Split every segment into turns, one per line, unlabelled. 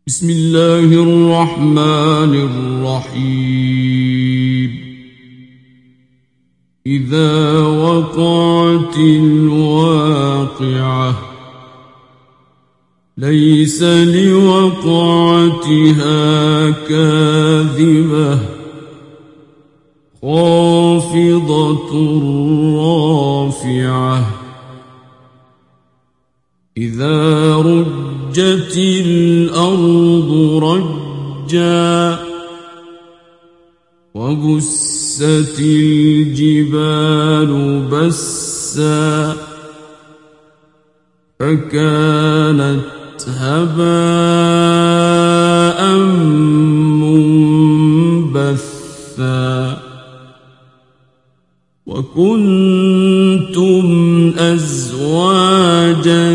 بسم الله الرحمن الرحيم إذا وقعت الواقعة ليس لوقعتها كاذبة خافضة رافعة إذا رجت الأرض رجا وبست الجبال بسا فكانت هباء منبثا وكنتم أزواجا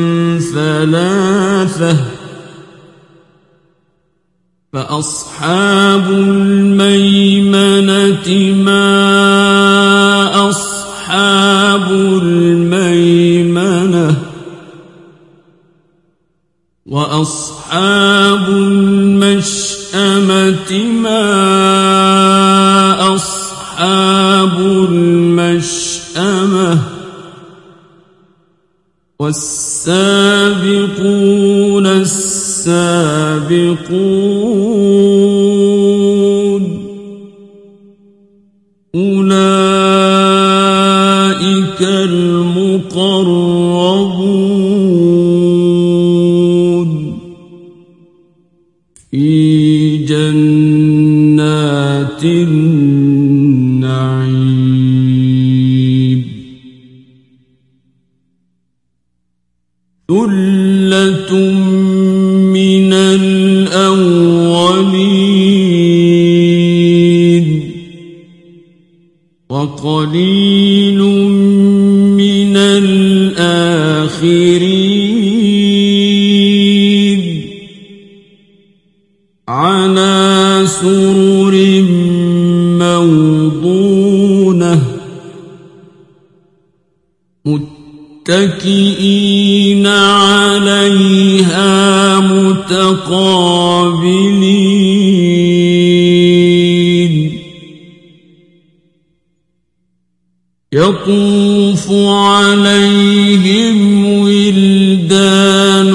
ثلاثة فأصحاب الميمنة ما أصحاب الميمنة وأصحاب المشأمة ما أصحاب المشأمة والسابقون السابقون أولئك المقربون في جنات النعيم ثلة من الأولين وقليل من الآخرين على سرر موضونة متكئين عليها متقابلين يطوف عليهم ولدان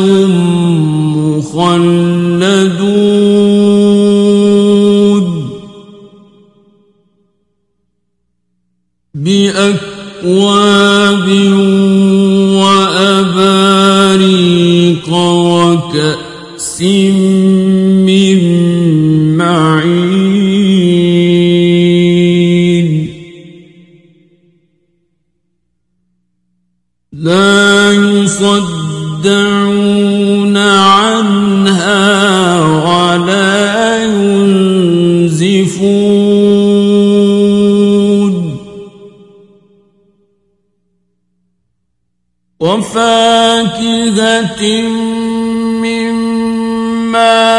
مخلدون بأكواب وأباريق وكأس من معين لا يصدعون عنها ولا ينزفون وفاكهة مما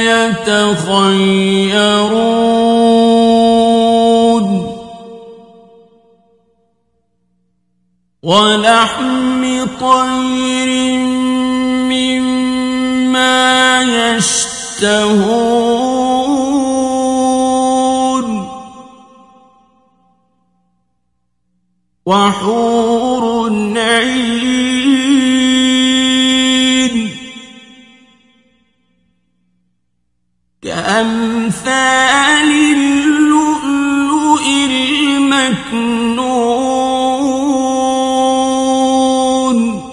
يتخيرون ولحم طير مما يشتهون وحور عين كأمثال اللؤلؤ المكنون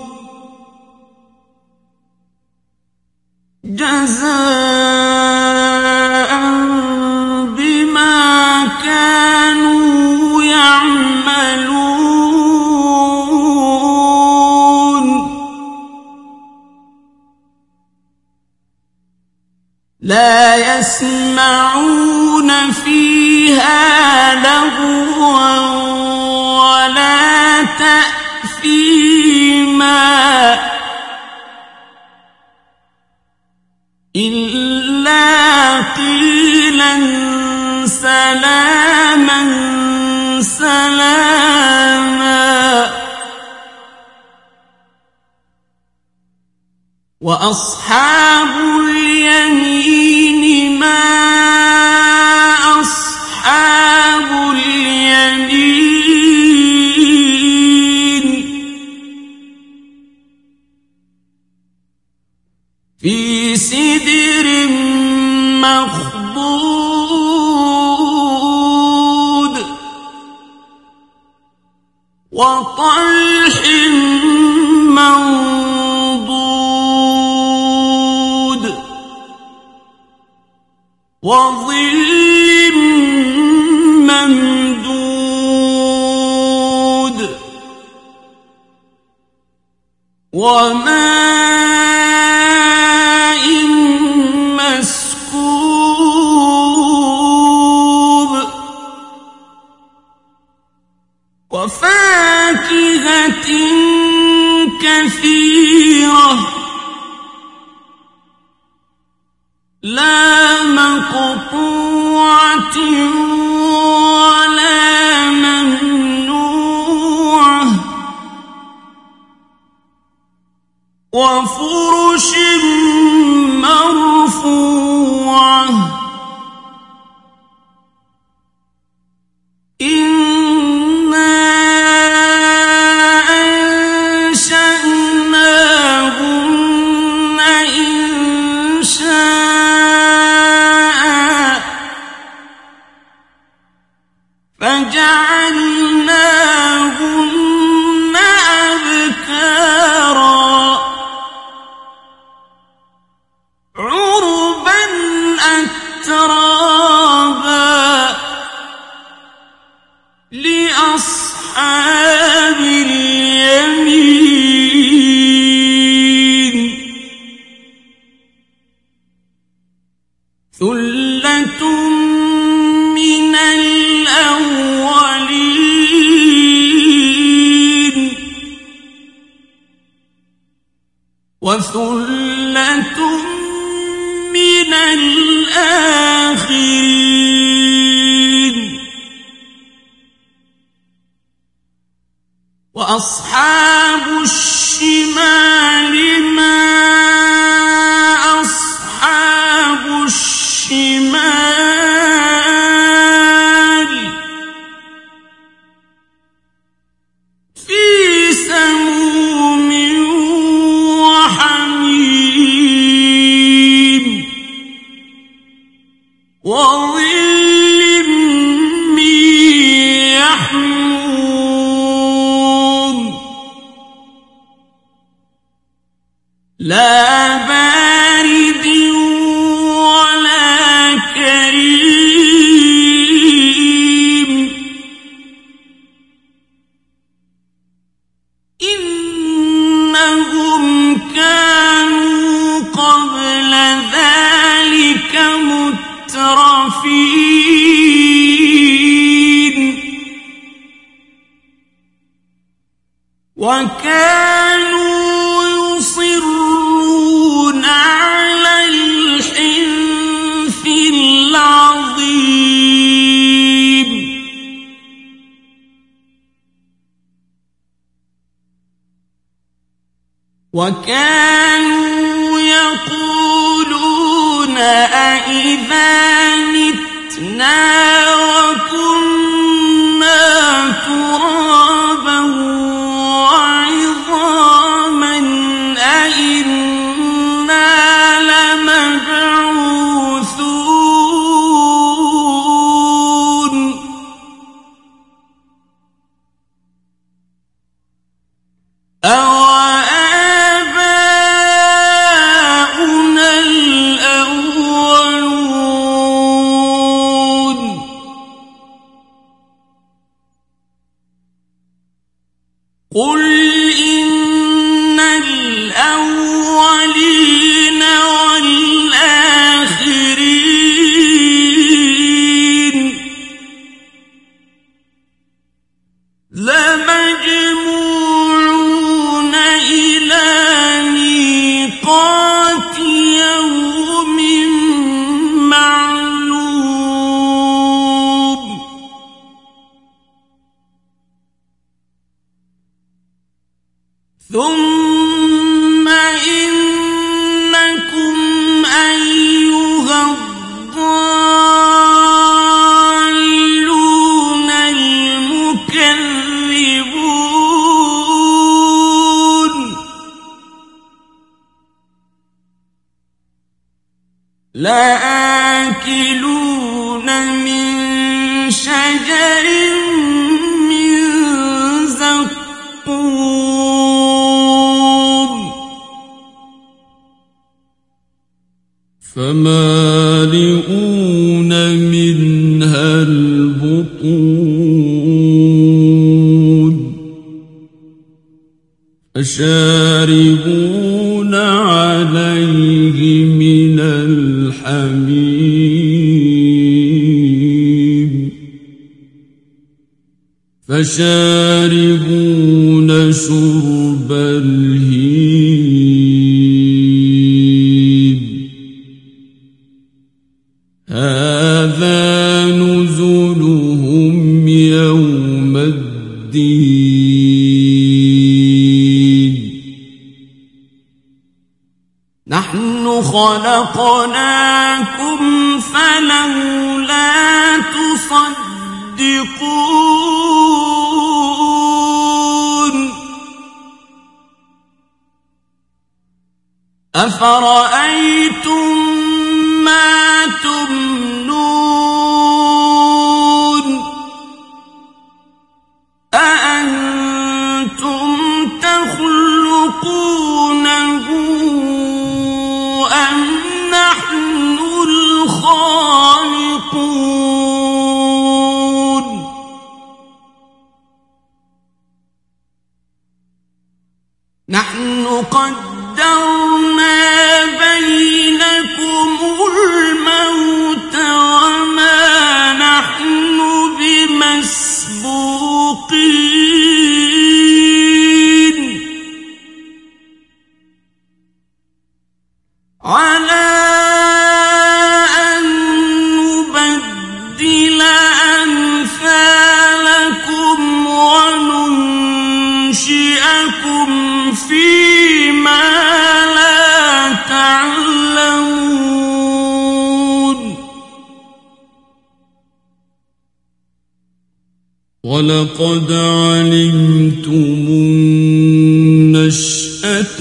جزاء بما كانوا يعملون لا يسمعون فيها لغوا ولا تأثيما إلا قيلا سلاما سلاما وأصحاب اليمين في سدر مخضود وطلح منضود وظل ممدود وماء مسكوب وفاكهة كثيرة لا مقطوعة ولا ممنوعة وفرش مرفوعة إنا أنشأناهن إنشاء فجعلناهن أبكارا عربا أترابا لأصحاب اليمين ثلة من الأولين وثلة من الآخرين وأصحاب الشمال ما أصحاب الشمال في سموم وحميم وظل من يحموم لا بارد ولا كريم إنهم كانوا قبل ذلك مترفين وكانوا يصرون على الحنث العظيم وكانوا يقولون أإذا متنا وكنا ترابا وعظاما أإنا لمبعوثون أوآباؤنا الأولون لآكلون من شجر من زقوم
فمالئون منها البطون فشاربون عليه من الحميم فشاربون شرب الهيم هذا نزلهم يوم الدين
نحن خلقناكم فلولا تصدقون أفرأيتم ما تمنون أأنتم تخلقونه أم نحن الخالقون نحن قدرنا بينكم الموت وما نحن بمسبوقين على أن نبدل أمثالكم وننشئكم فيما لا تعلمون
ولقد علمتم النشأة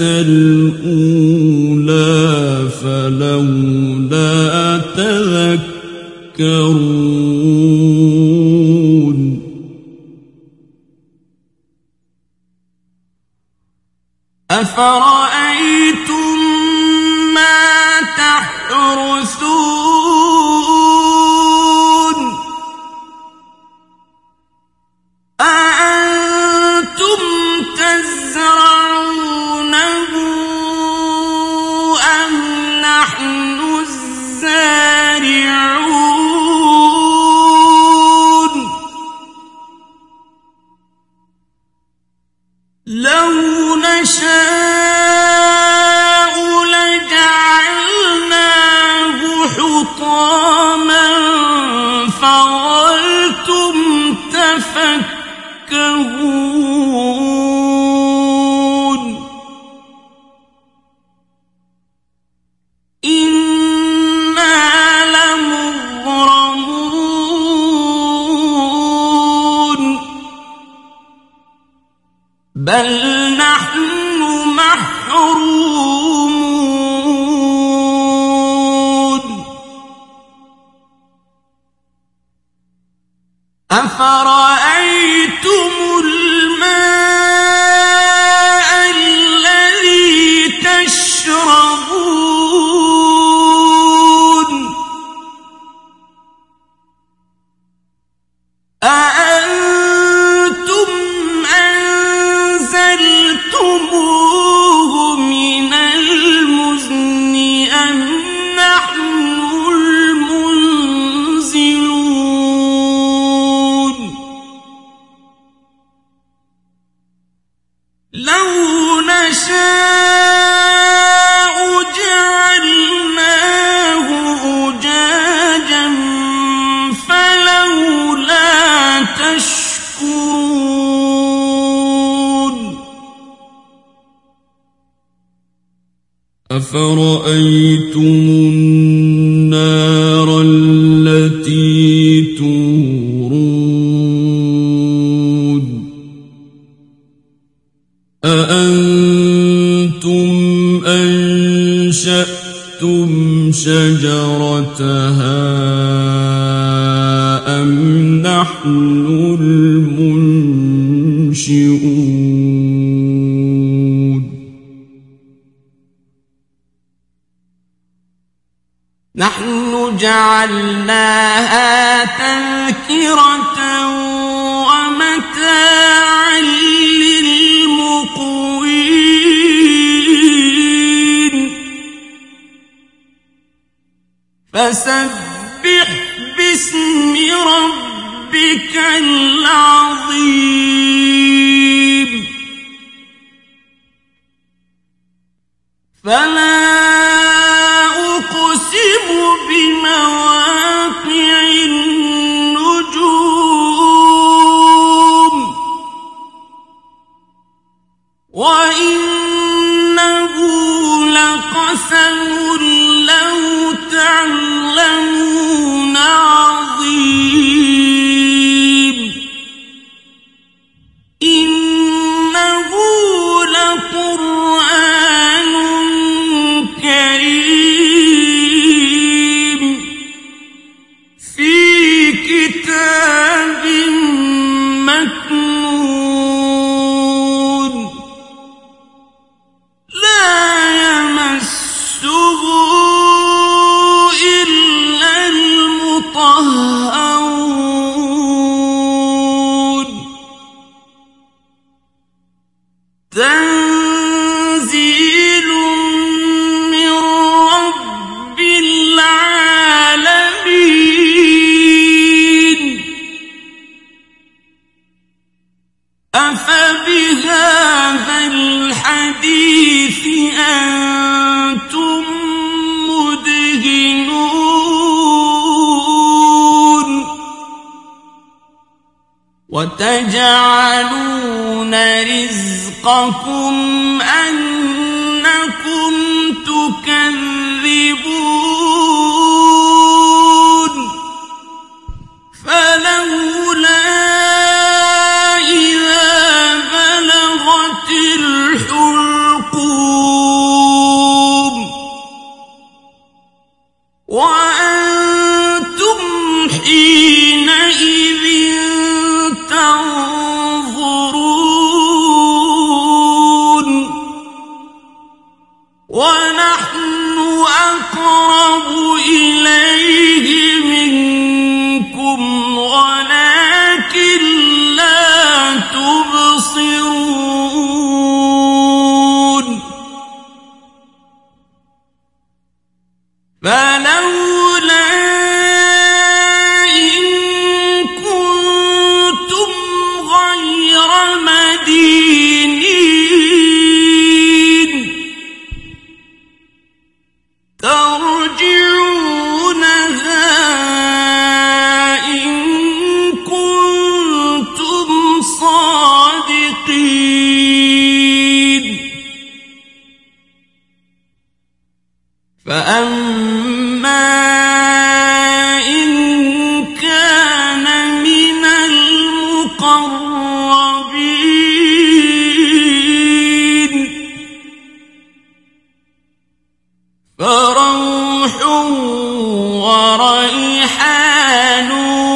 الأولى فلولا تذكرون
أفرأيتم ما تحرثون أأنتم تزرعونه أم نحن الزارعون لو نشاء لجعلناه حطاما فظلتم تفكهون إنا لمغرمون بل نحن محرومون أفرأيتم الماء الذي تشربون أأنتم أنزلتموه من المزن أم نحن المنزلون لو نشاء جعلناه أجاجا فلولا تشكرون
أفرأيتم النار التي تورون أأنتم أنشأتم شجرتها أم نحن المنشئون
نحن جعلناها تذكرة ومتاعا للمقوين فسبح باسم ربك العظيم فلا أقسم بمواقع النجوم وإنه لقسم لو تعلمون عظيم إنه لقرآن كريم في كتاب مكنون لا يمسه إلا المطهرون تنزيل من رب العالمين أفبهذا الحديث أنتم مدهنون وتجعلون رزقكم أنكم تكذبون فلولا إذا بلغت الحلقوم وأنتم حينئذ تنظرون ونحن أقرب إليه منكم ولكن لا تبصرون فلولا إن كنتم غير مدينين ترجعونها إن كنتم صادقين فأما إن كان من المقربين فروح وريحان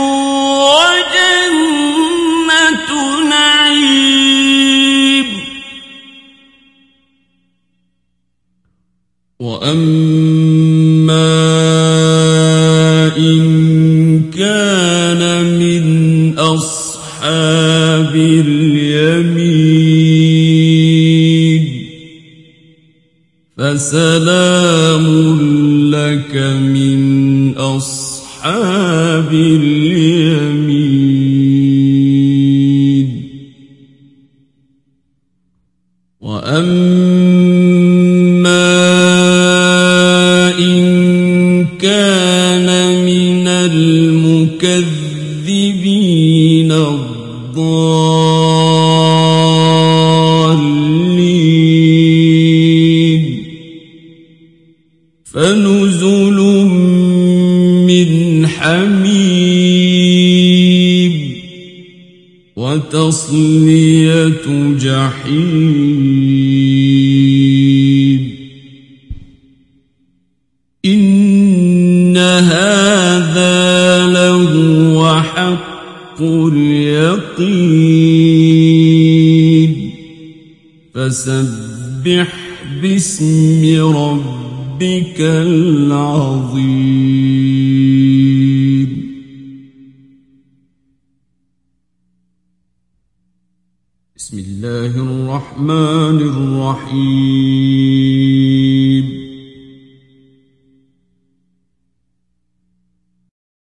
وجنة نعيم
وأما إن كان من أصحاب اليمين فسلام لك من أصحاب اليمين وأما إن كان من المكذبين الضالين فنزل من حميم وتصلية جحيم يقين فسبح باسم ربك العظيم بسم الله الرحمن الرحيم